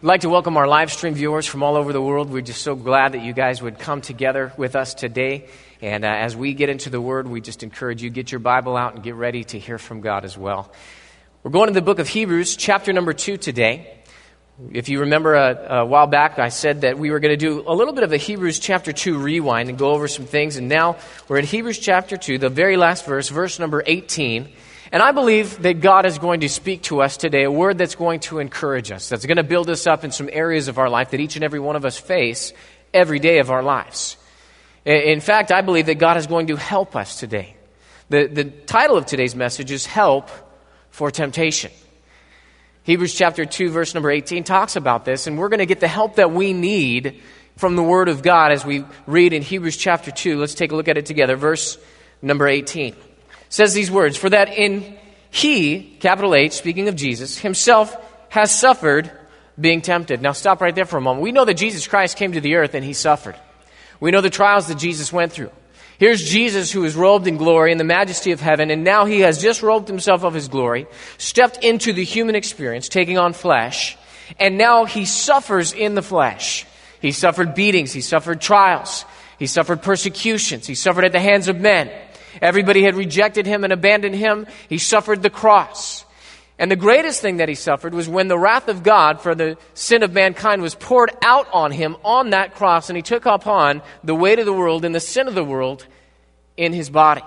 I'd like to welcome our live stream viewers from all over the world. We're just so glad that you guys would come together with us today. And as we get into the Word, we just encourage you, get your Bible out and get ready to hear from God as well. We're going to the book of Hebrews, chapter number 2 today. If you remember a while back, I said that we were going to do a little bit of a Hebrews chapter 2 rewind and go over some things. And now we're at Hebrews chapter 2, the very last verse, verse number 18. And I believe that God is going to speak to us today, a word that's going to encourage us, that's going to build us up in some areas of our life that each and every one of us face every day of our lives. In fact, I believe that God is going to help us today. The title of today's message is Help for Temptation. Hebrews chapter 2, verse number 18 talks about this, and we're going to get the help that we need from the Word of God as we read in Hebrews chapter 2. Let's take a look at it together. Verse number 18 says these words, "For that in He," capital H, speaking of Jesus, "Himself has suffered being tempted." Now stop right there for a moment. We know that Jesus Christ came to the earth and He suffered. We know the trials that Jesus went through. Here's Jesus who is robed in glory in the majesty of heaven, and now He has just robed Himself of His glory, stepped into the human experience, taking on flesh, and now He suffers in the flesh. He suffered beatings, He suffered trials, He suffered persecutions, He suffered at the hands of men. Everybody had rejected Him and abandoned Him. He suffered the cross. And the greatest thing that He suffered was when the wrath of God for the sin of mankind was poured out on Him on that cross, and He took upon the weight of the world and the sin of the world in His body.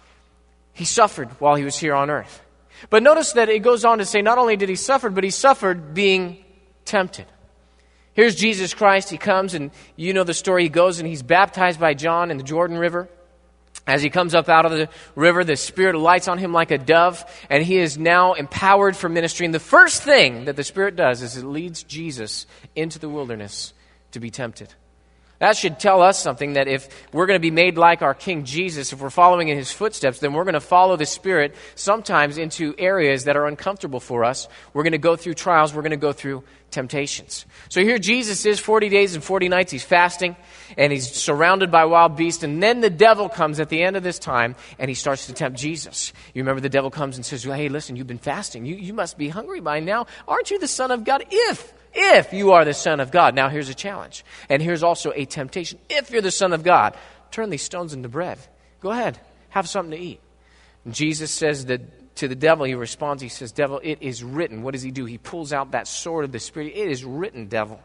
He suffered while He was here on earth. But notice that it goes on to say not only did He suffer, but He suffered being tempted. Here's Jesus Christ. He comes, and you know the story. He goes and He's baptized by John in the Jordan River. As He comes up out of the river, the Spirit lights on Him like a dove, and He is now empowered for ministry. And the first thing that the Spirit does is it leads Jesus into the wilderness to be tempted. That should tell us something, that if we're going to be made like our King Jesus, if we're following in His footsteps, then we're going to follow the Spirit sometimes into areas that are uncomfortable for us. We're going to go through trials. We're going to go through temptations. So here Jesus is, 40 days and 40 nights. He's fasting, and He's surrounded by wild beasts. And then the devil comes at the end of this time, and he starts to tempt Jesus. You remember the devil comes and says, "Hey, listen, you've been fasting. You must be hungry by now. Aren't you the Son of God? If you are the Son of God." Now here's a challenge. And here's also a temptation. If you're the Son of God, turn these stones into bread. Go ahead. Have something to eat. And Jesus says that to the devil, He responds, He says, "Devil, it is written." What does He do? He pulls out that sword of the Spirit. "It is written, devil,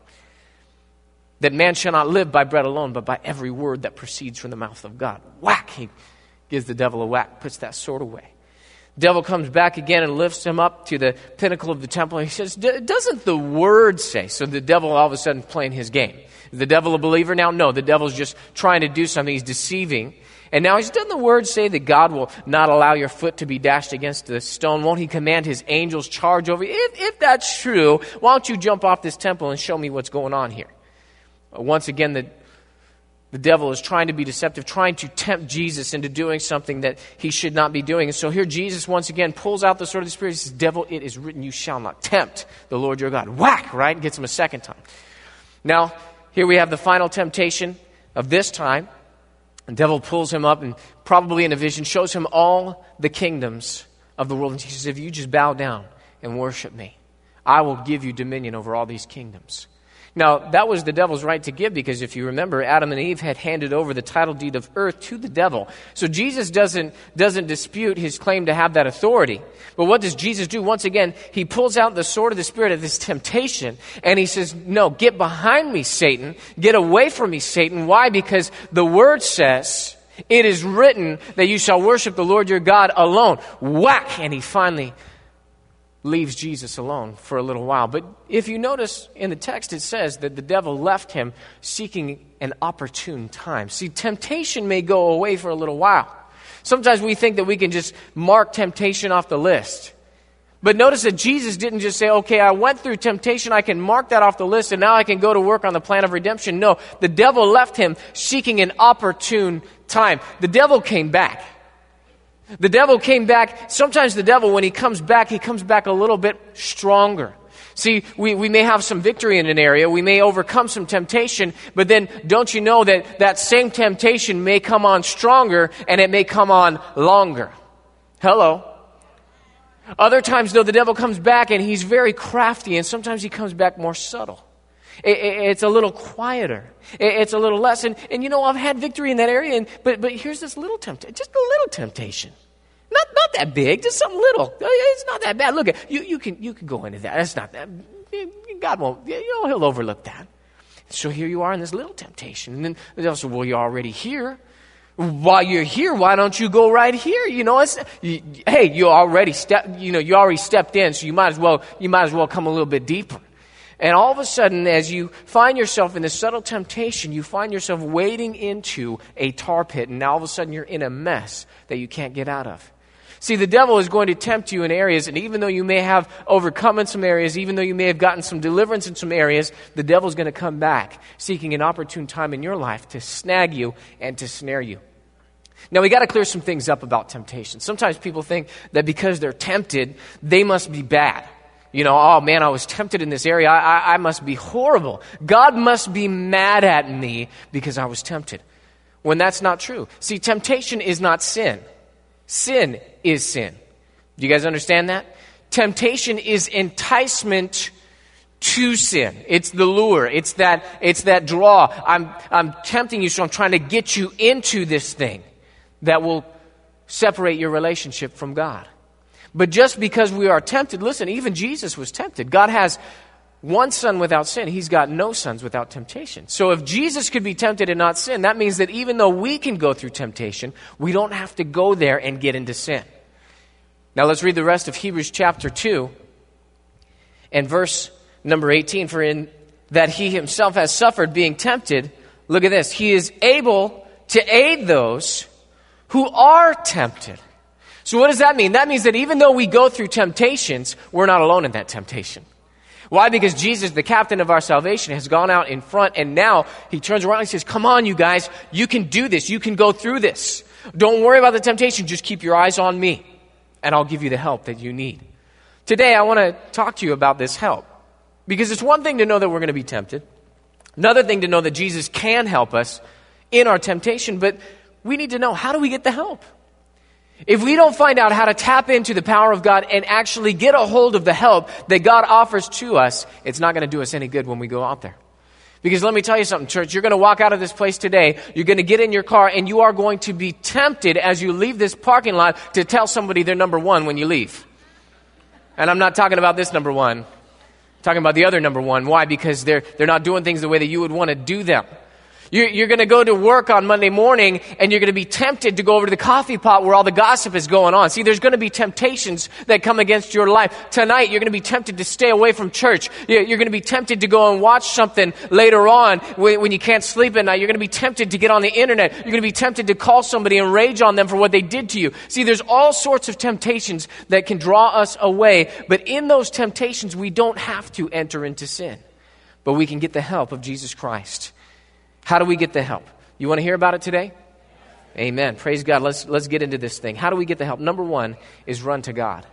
that man shall not live by bread alone, but by every word that proceeds from the mouth of God." Whack! He gives the devil a whack, puts that sword away. Devil comes back again and lifts him up to the pinnacle of the temple. He says, "Doesn't the Word say?" So the devil all of a sudden playing his game. Is the devil a believer now? No, the devil's just trying to do something. He's deceiving. And now he's, "Doesn't the Word say that God will not allow your foot to be dashed against the stone? Won't He command His angels charge over you? If that's true, why don't you jump off this temple and show me what's going on here?" Once again, the devil is trying to be deceptive, trying to tempt Jesus into doing something that He should not be doing. And so here Jesus once again pulls out the sword of the Spirit. He says, "Devil, it is written, you shall not tempt the Lord your God." Whack, right? Gets him a second time. Now, here we have the final temptation of this time. The devil pulls him up and probably in a vision shows him all the kingdoms of the world. And He says, "If you just bow down and worship me, I will give you dominion over all these kingdoms." Now, that was the devil's right to give, because if you remember, Adam and Eve had handed over the title deed of earth to the devil. So Jesus doesn't dispute His claim to have that authority. But what does Jesus do? Once again, He pulls out the sword of the Spirit of this temptation, and He says, "No, get behind me, Satan. Get away from me, Satan." Why? Because the Word says, "It is written that you shall worship the Lord your God alone." Whack! And He finally leaves Jesus alone for a little while. But if you notice in the text, it says that the devil left Him seeking an opportune time. See, temptation may go away for a little while. Sometimes we think that we can just mark temptation off the list. But notice that Jesus didn't just say, "Okay, I went through temptation, I can mark that off the list, and now I can go to work on the plan of redemption." No, the devil left Him seeking an opportune time. The devil came back. The devil came back. Sometimes the devil, when he comes back a little bit stronger. See, we may have some victory in an area. We may overcome some temptation. But then don't you know that same temptation may come on stronger, and it may come on longer. Hello. Other times, though, the devil comes back and he's very crafty, and sometimes he comes back more subtle. It's a little quieter. It's a little less. And I've had victory in that area, but here's this little temptation, just a little temptation. Not that big, just something little. It's not that bad. Look, you can go into that. That's not that. God won't, he'll overlook that. So here you are in this little temptation. And then the devil says, well, you're already here. While you're here, why don't you go right here? You already stepped in, so you might as well come a little bit deeper. And all of a sudden, as you find yourself in this subtle temptation, you find yourself wading into a tar pit, and now all of a sudden you're in a mess that you can't get out of. See, the devil is going to tempt you in areas, and even though you may have overcome in some areas, even though you may have gotten some deliverance in some areas, the devil's going to come back, seeking an opportune time in your life to snag you and to snare you. Now, we got to clear some things up about temptation. Sometimes people think that because they're tempted, they must be bad. Oh man, I was tempted in this area. I must be horrible. God must be mad at me because I was tempted. When that's not true. See, temptation is not sin. Sin is sin. Do you guys understand that? Temptation is enticement to sin. It's the lure. It's that draw. I'm tempting you, so I'm trying to get you into this thing that will separate your relationship from God. But just because we are tempted, listen, even Jesus was tempted. God has one son without sin. He's got no sons without temptation. So if Jesus could be tempted and not sin, that means that even though we can go through temptation, we don't have to go there and get into sin. Now let's read the rest of Hebrews chapter 2 and verse number 18. For in that he himself has suffered being tempted, look at this, he is able to aid those who are tempted. So what does that mean? That means that even though we go through temptations, we're not alone in that temptation. Why? Because Jesus, the captain of our salvation, has gone out in front, and now he turns around and says, come on, you guys, you can do this. You can go through this. Don't worry about the temptation. Just keep your eyes on me, and I'll give you the help that you need. Today, I want to talk to you about this help, because it's one thing to know that we're going to be tempted. Another thing to know that Jesus can help us in our temptation, but we need to know, how do we get the help? If we don't find out how to tap into the power of God and actually get a hold of the help that God offers to us, it's not going to do us any good when we go out there. Because let me tell you something, church, you're going to walk out of this place today, you're going to get in your car, and you are going to be tempted as you leave this parking lot to tell somebody they're number one when you leave. And I'm not talking about this number one. I'm talking about the other number one. Why? Because they're not doing things the way that you would want to do them. You're going to go to work on Monday morning, and you're going to be tempted to go over to the coffee pot where all the gossip is going on. See, there's going to be temptations that come against your life. Tonight, you're going to be tempted to stay away from church. You're going to be tempted to go and watch something later on when you can't sleep at night. You're going to be tempted to get on the internet. You're going to be tempted to call somebody and rage on them for what they did to you. See, there's all sorts of temptations that can draw us away. But in those temptations, we don't have to enter into sin. But we can get the help of Jesus Christ. How do we get the help? You want to hear about it today? Amen. Praise God. Let's get into this thing. How do we get the help? Number one is run to God.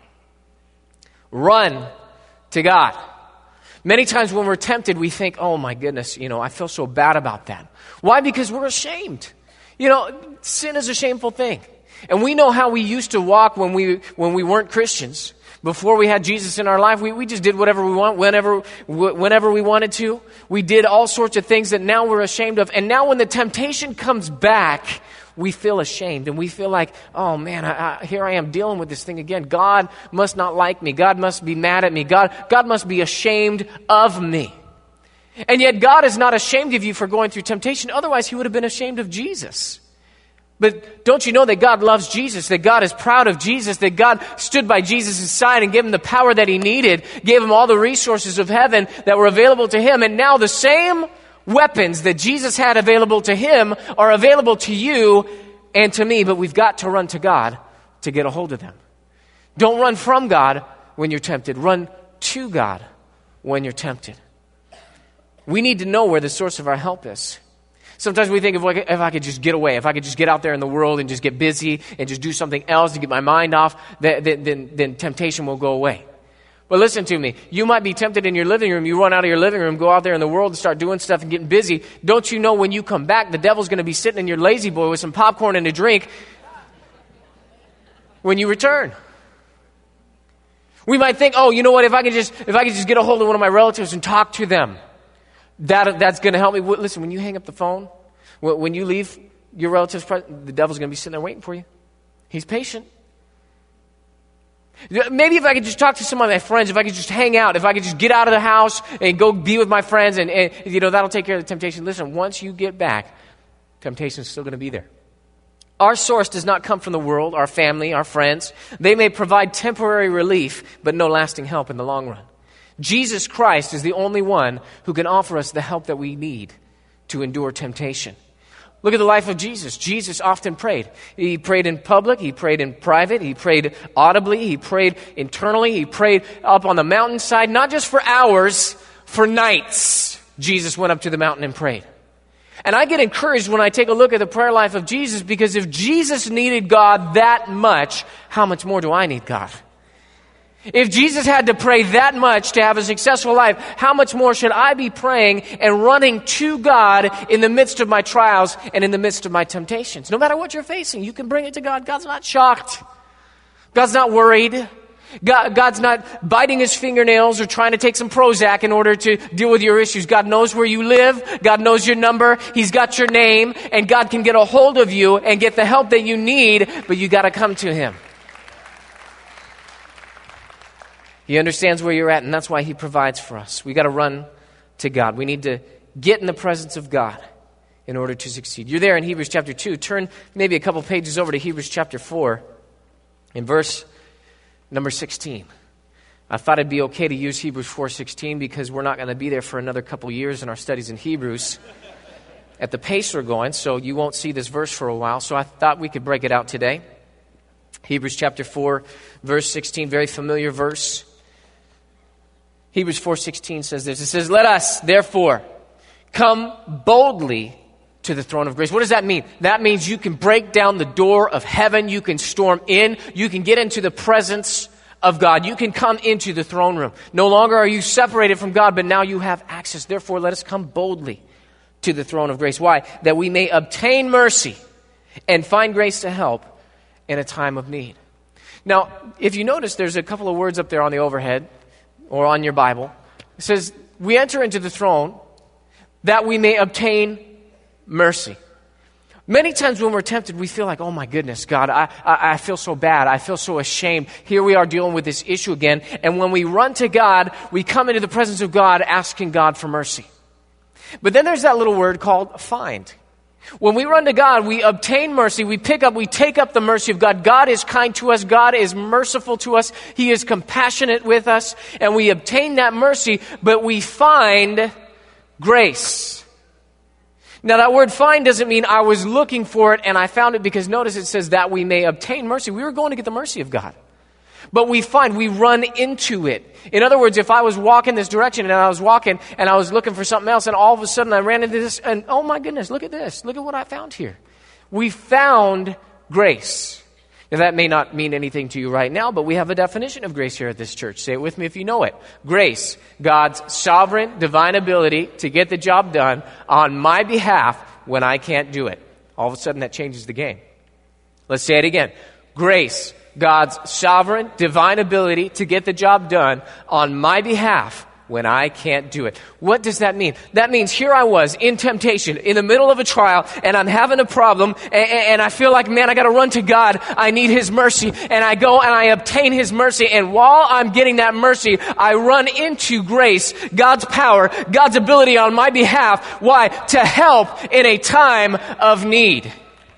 Run to God. Many times when we're tempted, we think, oh my goodness, I feel so bad about that. Why? Because we're ashamed. Sin is a shameful thing. And we know how we used to walk when we weren't Christians. Before we had Jesus in our life, we just did whatever we want, whenever we wanted to. We did all sorts of things that now we're ashamed of. And now when the temptation comes back, we feel ashamed. And we feel like, oh man, here I am dealing with this thing again. God must not like me. God must be mad at me. God must be ashamed of me. And yet God is not ashamed of you for going through temptation. Otherwise, he would have been ashamed of Jesus. But don't you know that God loves Jesus, that God is proud of Jesus, that God stood by Jesus' side and gave him the power that he needed, gave him all the resources of heaven that were available to him. And now the same weapons that Jesus had available to him are available to you and to me, but we've got to run to God to get a hold of them. Don't run from God when you're tempted. Run to God when you're tempted. We need to know where the source of our help is. Sometimes we think if I could just get away, if I could just get out there in the world and just get busy and just do something else to get my mind off, then temptation will go away. But listen to me. You might be tempted in your living room. You run out of your living room, go out there in the world and start doing stuff and getting busy. Don't you know when you come back, the devil's going to be sitting in your lazy boy with some popcorn and a drink when you return. We might think, oh, you know what, if I could just get a hold of one of my relatives and talk to them, that's going to help me. Listen, when you hang up the phone, when you leave your relative's presence, the devil's going to be sitting there waiting for you. He's patient. Maybe if I could just talk to some of my friends, if I could just hang out, if I could just get out of the house and go be with my friends, and that'll take care of the temptation. Listen, once you get back, temptation's still going to be there. Our source does not come from the world, our family, our friends. They may provide temporary relief, but no lasting help in the long run. Jesus Christ is the only one who can offer us the help that we need to endure temptation. Look at the life of Jesus. Jesus often prayed. He prayed in public. He prayed in private. He prayed audibly. He prayed internally. He prayed up on the mountainside, not just for hours, for nights. Jesus went up to the mountain and prayed. And I get encouraged when I take a look at the prayer life of Jesus, because if Jesus needed God that much, how much more do I need God? If Jesus had to pray that much to have a successful life, how much more should I be praying and running to God in the midst of my trials and in the midst of my temptations? No matter what you're facing, you can bring it to God. God's not shocked. God's not worried. God's not biting his fingernails or trying to take some Prozac in order to deal with your issues. God knows where you live. God knows your number. He's got your name. And God can get a hold of you and get the help that you need, but you got to come to him. He understands where you're at, and that's why he provides for us. We got to run to God. We need to get in the presence of God in order to succeed. You're there in Hebrews chapter 2. Turn maybe a couple pages over to Hebrews chapter 4 in verse number 16. I thought it'd be okay to use Hebrews 4:16 because we're not going to be there for another couple years in our studies in Hebrews at the pace we're going, so you won't see this verse for a while. So I thought we could break it out today. Hebrews chapter 4, verse 16, very familiar verse. Hebrews 4:16 says this. It says, "Let us, therefore, come boldly to the throne of grace." What does that mean? That means you can break down the door of heaven. You can storm in. You can get into the presence of God. You can come into the throne room. No longer are you separated from God, but now you have access. Therefore, let us come boldly to the throne of grace. Why? That we may obtain mercy and find grace to help in a time of need. Now, if you notice, there's a couple of words up there on the overhead or on your Bible. It says, we enter into the throne that we may obtain mercy. Many times when we're tempted, we feel like, oh my goodness, God, I feel so bad. I feel so ashamed. Here we are dealing with this issue again. And when we run to God, we come into the presence of God asking God for mercy. But then there's that little word called find. When we run to God, we obtain mercy. We take up the mercy of God. God is kind to us. God is merciful to us. He is compassionate with us. And we obtain that mercy, but we find grace. Now, that word find doesn't mean I was looking for it and I found it, because notice it says that we may obtain mercy. We were going to get the mercy of God. But we run into it. In other words, if I was walking this direction and I was walking and I was looking for something else, and all of a sudden I ran into this, and oh my goodness, look at this. Look at what I found here. We found grace. Now, that may not mean anything to you right now, but we have a definition of grace here at this church. Say it with me if you know it. Grace, God's sovereign, divine ability to get the job done on my behalf when I can't do it. All of a sudden that changes the game. Let's say it again. Grace, God's sovereign, divine ability to get the job done on my behalf when I can't do it. What does that mean? That means here I was in temptation, in the middle of a trial, and I'm having a problem, and I feel like, man, I got to run to God. I need his mercy. And I go and I obtain his mercy. And while I'm getting that mercy, I run into grace, God's power, God's ability on my behalf. Why? To help in a time of need.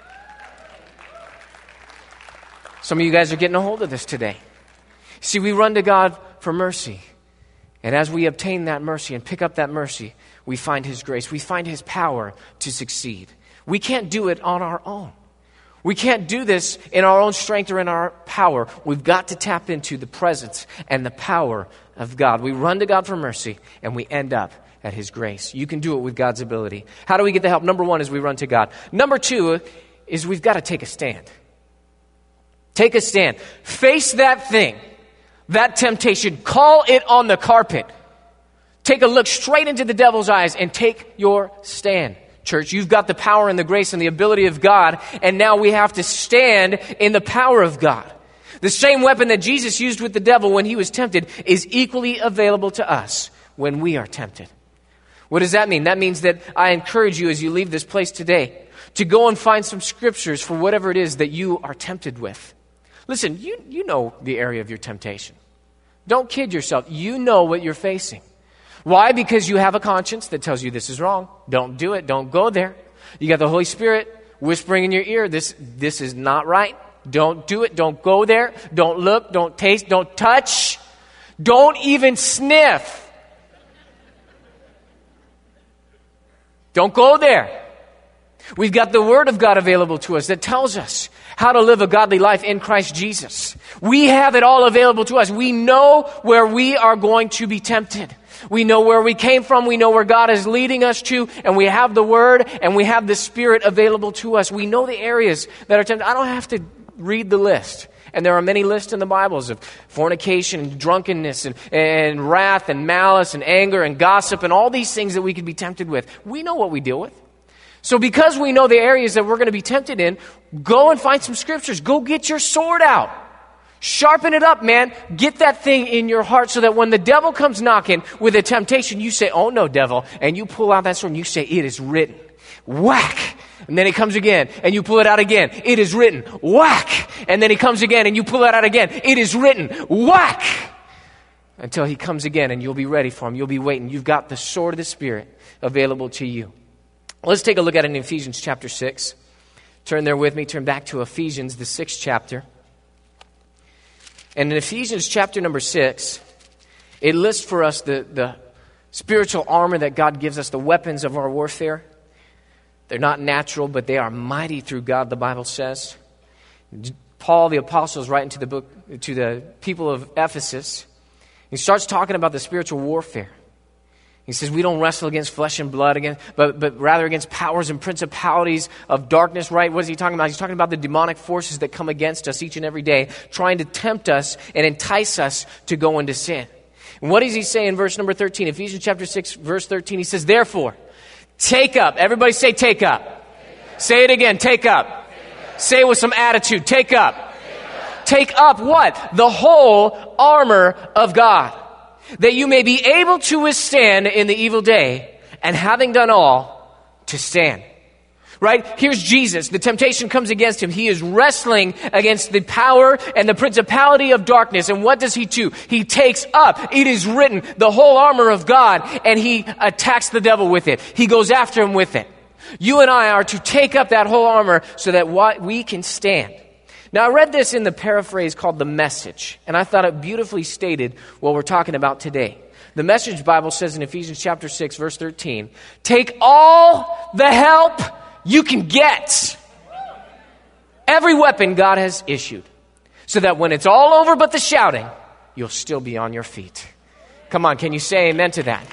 Some of you guys are getting a hold of this today. See, we run to God for mercy. And as we obtain that mercy and pick up that mercy, we find his grace. We find his power to succeed. We can't do it on our own. We can't do this in our own strength or in our power. We've got to tap into the presence and the power of God. We run to God for mercy, and we end up at his grace. You can do it with God's ability. How do we get the help? Number one is we run to God. Number two is we've got to take a stand. Take a stand. Face that thing. That temptation, call it on the carpet. Take a look straight into the devil's eyes and take your stand. Church, you've got the power and the grace and the ability of God, and now we have to stand in the power of God. The same weapon that Jesus used with the devil when he was tempted is equally available to us when we are tempted. What does that mean? That means that I encourage you as you leave this place today to go and find some scriptures for whatever it is that you are tempted with. Listen, you know the area of your temptation. Don't kid yourself. You know what you're facing. Why? Because you have a conscience that tells you this is wrong. Don't do it. Don't go there. You got the Holy Spirit whispering in your ear, this is not right. Don't do it. Don't go there. Don't look. Don't taste. Don't touch. Don't even sniff. Don't go there. We've got the Word of God available to us that tells us how to live a godly life in Christ Jesus. We have it all available to us. We know where we are going to be tempted. We know where we came from. We know where God is leading us to. And we have the Word and we have the Spirit available to us. We know the areas that are tempted. I don't have to read the list. And there are many lists in the Bibles of fornication and drunkenness and wrath and malice and anger and gossip and all these things that we could be tempted with. We know what we deal with. So because we know the areas that we're going to be tempted in, go and find some scriptures. Go get your sword out. Sharpen it up, man. Get that thing in your heart so that when the devil comes knocking with a temptation, you say, oh no, devil. And you pull out that sword and you say, it is written. Whack. And then he comes again and you pull it out again. It is written. Whack. And then he comes again and you pull it out again. It is written. Whack. Until he comes again and you'll be ready for him. You'll be waiting. You've got the sword of the Spirit available to you. Let's take a look at it in Ephesians chapter 6. Turn there with me. Turn back to Ephesians, the 6th chapter. And in Ephesians chapter number 6, it lists for us the spiritual armor that God gives us, the weapons of our warfare. They're not natural, but they are mighty through God, the Bible says. Paul, the apostle, is writing to the book to the people of Ephesus. He starts talking about the spiritual warfare. He says we don't wrestle against flesh and blood, but rather against powers and principalities of darkness, right? What is he talking about? He's talking about the demonic forces that come against us each and every day, trying to tempt us and entice us to go into sin. And what does he say in verse number 13? Ephesians chapter 6, verse 13, he says, therefore, take up. Everybody say take up. Take up. Say it again, take up. Take up. Say it with some attitude, take up. Take up what? The whole armor of God, that you may be able to withstand in the evil day, and having done all, to stand. Right? Here's Jesus. The temptation comes against him. He is wrestling against the power and the principality of darkness. And what does he do? He takes up, it is written, the whole armor of God, and he attacks the devil with it. He goes after him with it. You and I are to take up that whole armor so that we can stand. Now, I read this in the paraphrase called The Message, and I thought it beautifully stated what we're talking about today. The Message Bible says in Ephesians chapter 6, verse 13, take all the help you can get. Every weapon God has issued, so that when it's all over but the shouting, you'll still be on your feet. Come on, can you say amen to that?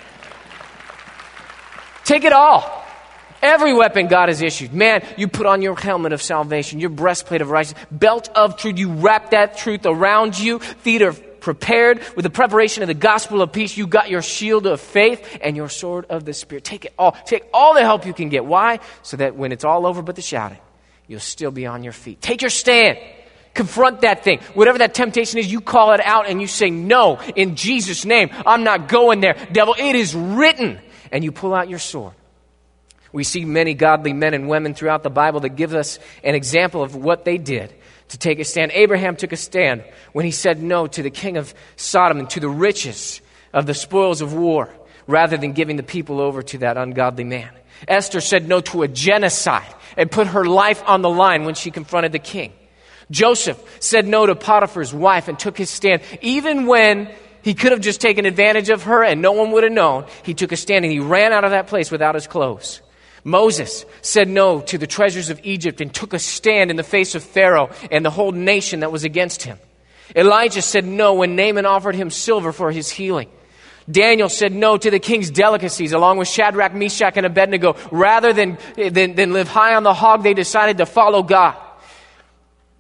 Take it all. Every weapon God has issued. Man, you put on your helmet of salvation, your breastplate of righteousness, belt of truth. You wrap that truth around you. Feet are prepared with the preparation of the gospel of peace. You got your shield of faith and your sword of the Spirit. Take it all. Take all the help you can get. Why? So that when it's all over but the shouting, you'll still be on your feet. Take your stand. Confront that thing. Whatever that temptation is, you call it out and you say, no, in Jesus' name, I'm not going there. Devil, it is written. And you pull out your sword. We see many godly men and women throughout the Bible that give us an example of what they did to take a stand. Abraham took a stand when he said no to the king of Sodom and to the riches of the spoils of war, rather than giving the people over to that ungodly man. Esther said no to a genocide and put her life on the line when she confronted the king. Joseph said no to Potiphar's wife and took his stand even when he could have just taken advantage of her and no one would have known. He took a stand and he ran out of that place without his clothes. Moses said no to the treasures of Egypt and took a stand in the face of Pharaoh and the whole nation that was against him. Elijah said no when Naaman offered him silver for his healing. Daniel said no to the king's delicacies along with Shadrach, Meshach, and Abednego. Rather than live high on the hog, they decided to follow God.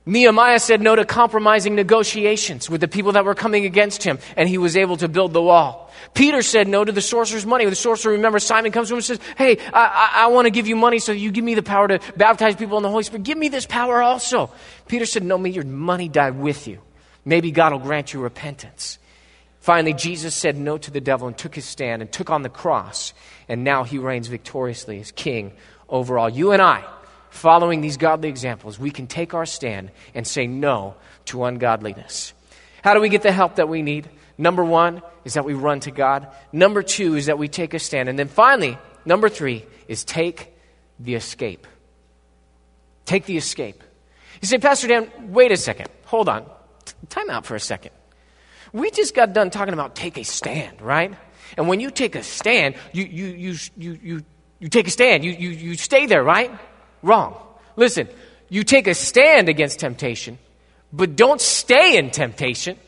Nehemiah said no to compromising negotiations with the people that were coming against him, and he was able to build the wall. Peter said no to the sorcerer's money. The sorcerer, remember, Simon comes to him and says, hey, I want to give you money so you give me the power to baptize people in the Holy Spirit. Give me this power also. Peter said, no, may your money die with you. Maybe God will grant you repentance. Finally, Jesus said no to the devil and took his stand and took on the cross. And now he reigns victoriously as king over all. You and I, following these godly examples, we can take our stand and say no to ungodliness. How do we get the help that we need? Number one is that we run to God. Number two is that we take a stand. And then finally, number three is take the escape. Take the escape. You say, Pastor Dan, wait a second. Hold on. Time out for a second. We just got done talking about take a stand, right? And when you take a stand, you take a stand. You stay there, right? Wrong. Listen, you take a stand against temptation, but don't stay in temptation.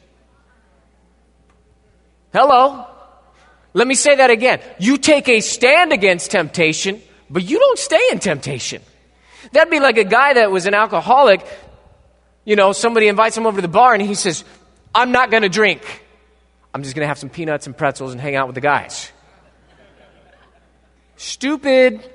Hello? Let me say that again. You take a stand against temptation, but you don't stay in temptation. That'd be like a guy that was an alcoholic. You know, somebody invites him over to the bar and he says, I'm not going to drink. I'm just going to have some peanuts and pretzels and hang out with the guys. Stupid.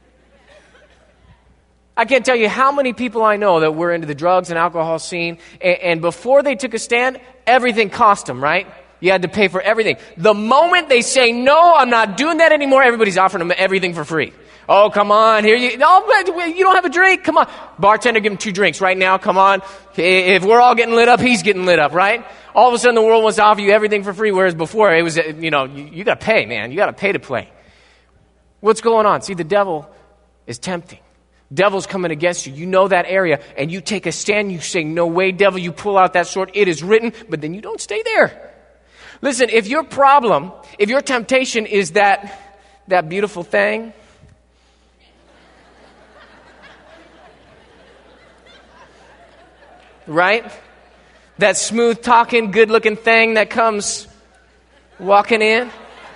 I can't tell you how many people I know that were into the drugs and alcohol scene, and before they took a stand, everything cost them, right? You had to pay for everything. The moment they say, no, I'm not doing that anymore, everybody's offering them everything for free. Oh, come on, here you don't have a drink, come on. Bartender, give him 2 drinks right now, come on. If we're all getting lit up, he's getting lit up, right? All of a sudden the world wants to offer you everything for free, whereas before it was, you got to pay, man. You got to pay to play. What's going on? See, the devil is tempting. Devil's coming against you. You know that area, and you take a stand. You say, no way, devil. You pull out that sword. It is written, but then you don't stay there. Listen, if your temptation is that beautiful thing, right? That smooth-talking, good-looking thing that comes walking in.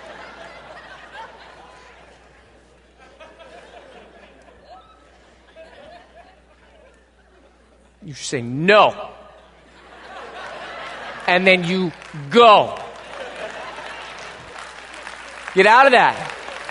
You say no. And then you go. Get out of that.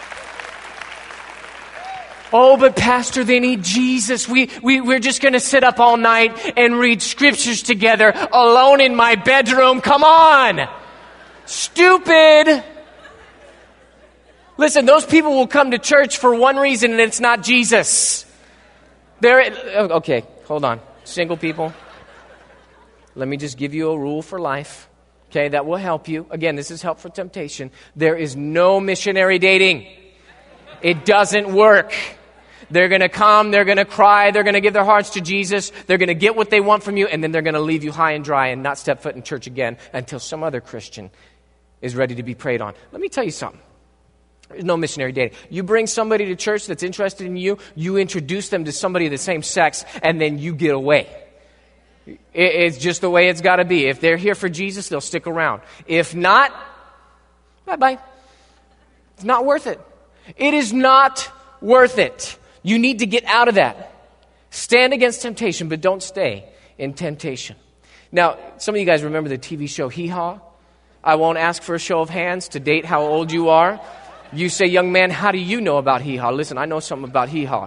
Oh, but Pastor, they need Jesus. We're just going to sit up all night and read scriptures together alone in my bedroom. Come on. Stupid. Listen, those people will come to church for one reason, and it's not Jesus. Okay, hold on. Single people, let me just give you a rule for life, okay, that will help you. Again, this is help for temptation. There is no missionary dating. It doesn't work. They're going to come, they're going to cry, they're going to give their hearts to Jesus, they're going to get what they want from you, and then they're going to leave you high and dry and not step foot in church again until some other Christian is ready to be prayed on. Let me tell you something. There's no missionary dating. You bring somebody to church that's interested in you, you introduce them to somebody of the same sex, and then you get away. It's just the way it's got to be. If they're here for Jesus, they'll stick around. If not, bye-bye. It's not worth it. It is not worth it. You need to get out of that. Stand against temptation, but don't stay in temptation. Now, some of you guys remember the TV show Hee Haw? I won't ask for a show of hands to date how old you are. You say, young man, how do you know about Hee Haw? Listen, I know something about Hee Haw.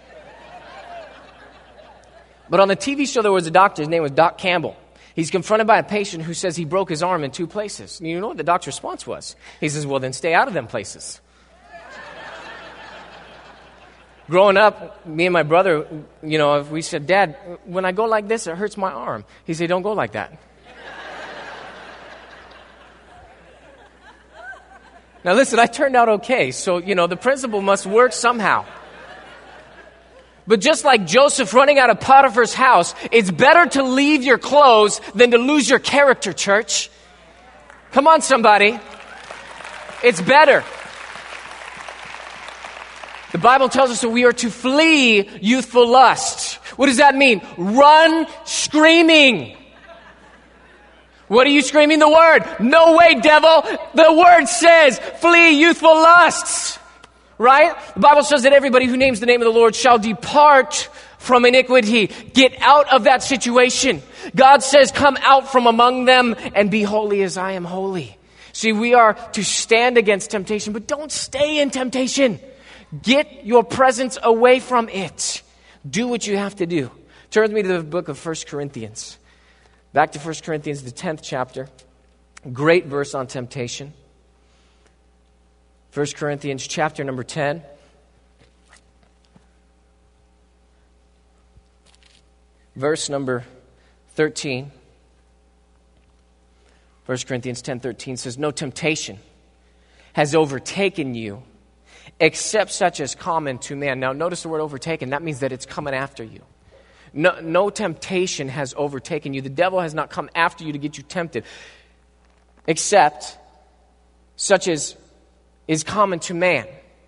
But on the TV show, there was a doctor. His name was Doc Campbell. He's confronted by a patient who says he broke his arm in 2 places. And you know what the doctor's response was? He says, well, then stay out of them places. Growing up, me and my brother, we said, Dad, when I go like this, it hurts my arm. He said, don't go like that. Now listen, I turned out okay, so, the principle must work somehow. But just like Joseph running out of Potiphar's house, it's better to leave your clothes than to lose your character, church. Come on, somebody. It's better. The Bible tells us that we are to flee youthful lust. What does that mean? Run screaming. What are you screaming? The word. No way, devil. The word says, flee youthful lusts. Right? The Bible says that everybody who names the name of the Lord shall depart from iniquity. Get out of that situation. God says, come out from among them and be holy as I am holy. See, we are to stand against temptation, but don't stay in temptation. Get your presence away from it. Do what you have to do. Turn with me to the book of 1 Corinthians. Back to 1 Corinthians, the 10th chapter. Great verse on temptation. 1 Corinthians chapter number 10. Verse number 13. 1 Corinthians 10:13 says, no temptation has overtaken you except such as common to man. Now notice the word overtaken. That means that it's coming after you. No temptation has overtaken you. The devil has not come after you to get you tempted, except such as is common to man.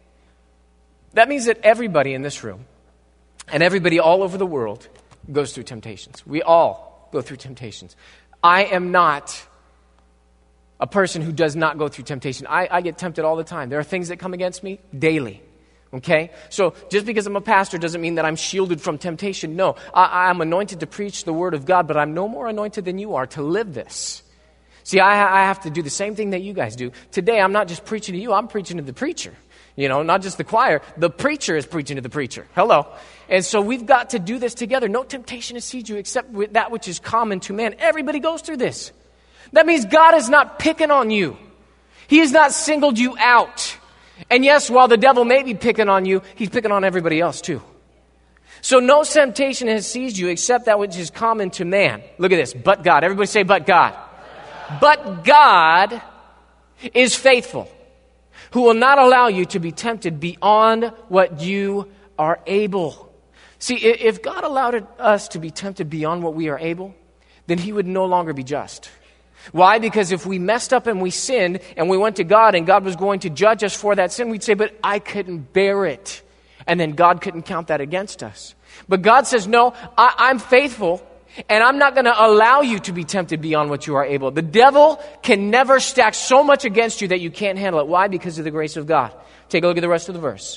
That means that everybody in this room and everybody all over the world goes through temptations. We all go through temptations. I am not a person who does not go through temptation. I get tempted all the time. There are things that come against me daily. Okay? So just because I'm a pastor doesn't mean that I'm shielded from temptation. No, I'm anointed to preach the word of God, but I'm no more anointed than you are to live this. See, I have to do the same thing that you guys do. Today, I'm not just preaching to you, I'm preaching to the preacher. You know, not just the choir. The preacher is preaching to the preacher. Hello. And so we've got to do this together. No temptation has seized you except with that which is common to man. Everybody goes through this. That means God is not picking on you. He has not singled you out. And yes, while the devil may be picking on you, he's picking on everybody else too. So no temptation has seized you except that which is common to man. Look at this. But God. Everybody say, but God. But God is faithful, who will not allow you to be tempted beyond what you are able. See, if God allowed us to be tempted beyond what we are able, then he would no longer be just. Why? Because if we messed up and we sinned and we went to God and God was going to judge us for that sin, we'd say, but I couldn't bear it. And then God couldn't count that against us. But God says, no, I'm faithful. And I'm not going to allow you to be tempted beyond what you are able. The devil can never stack so much against you that you can't handle it. Why? Because of the grace of God. Take a look at the rest of the verse.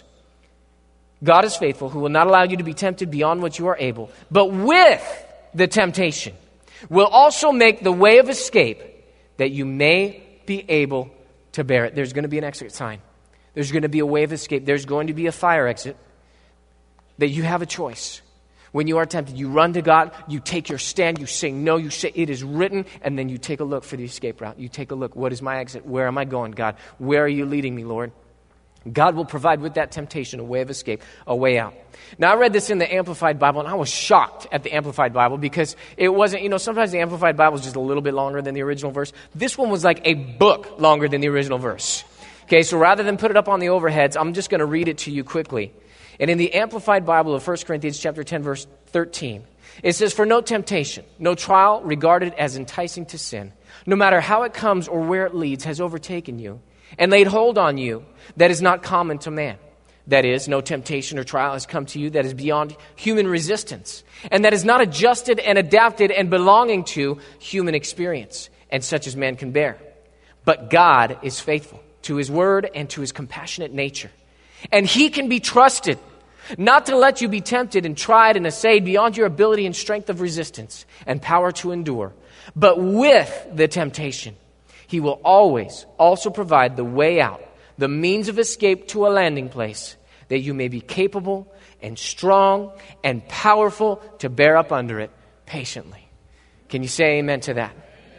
God is faithful, who will not allow you to be tempted beyond what you are able, but with the temptation will also make the way of escape that you may be able to bear it. There's going to be an exit sign. There's going to be a way of escape. There's going to be a fire exit that you have a choice. When you are tempted, you run to God, you take your stand, you say no, you say it is written, and then you take a look for the escape route. You take a look, what is my exit? Where am I going, God? Where are you leading me, Lord? God will provide with that temptation a way of escape, a way out. Now, I read this in the Amplified Bible, and I was shocked at the Amplified Bible because it wasn't, sometimes the Amplified Bible is just a little bit longer than the original verse. This one was like a book longer than the original verse. Okay, so rather than put it up on the overheads, I'm just going to read it to you quickly. And in the Amplified Bible of 1 Corinthians chapter 10, verse 13, it says, for no temptation, no trial regarded as enticing to sin, no matter how it comes or where it leads, has overtaken you and laid hold on you that is not common to man. That is, no temptation or trial has come to you that is beyond human resistance, and that is not adjusted and adapted and belonging to human experience, and such as man can bear. But God is faithful to his word and to his compassionate nature. And he can be trusted not to let you be tempted and tried and essayed beyond your ability and strength of resistance and power to endure. But with the temptation, he will always also provide the way out, the means of escape to a landing place, that you may be capable and strong and powerful to bear up under it patiently. Can you say amen to that?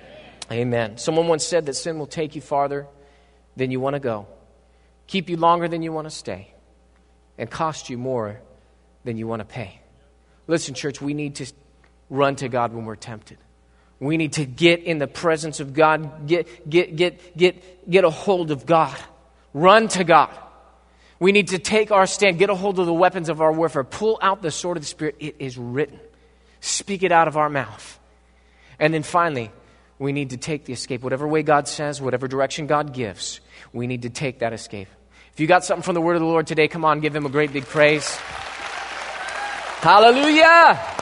Amen. Someone once said that sin will take you farther than you want to go, keep you longer than you want to stay, and cost you more than you want to pay. Listen, church, we need to run to God when we're tempted. We need to get in the presence of God, get a hold of God. Run to God. We need to take our stand, get a hold of the weapons of our warfare, pull out the sword of the Spirit. It is written. Speak it out of our mouth. And then finally, we need to take the escape. Whatever way God says, whatever direction God gives, we need to take that escape. If you got something from the word of the Lord today, come on, give him a great big praise. Hallelujah!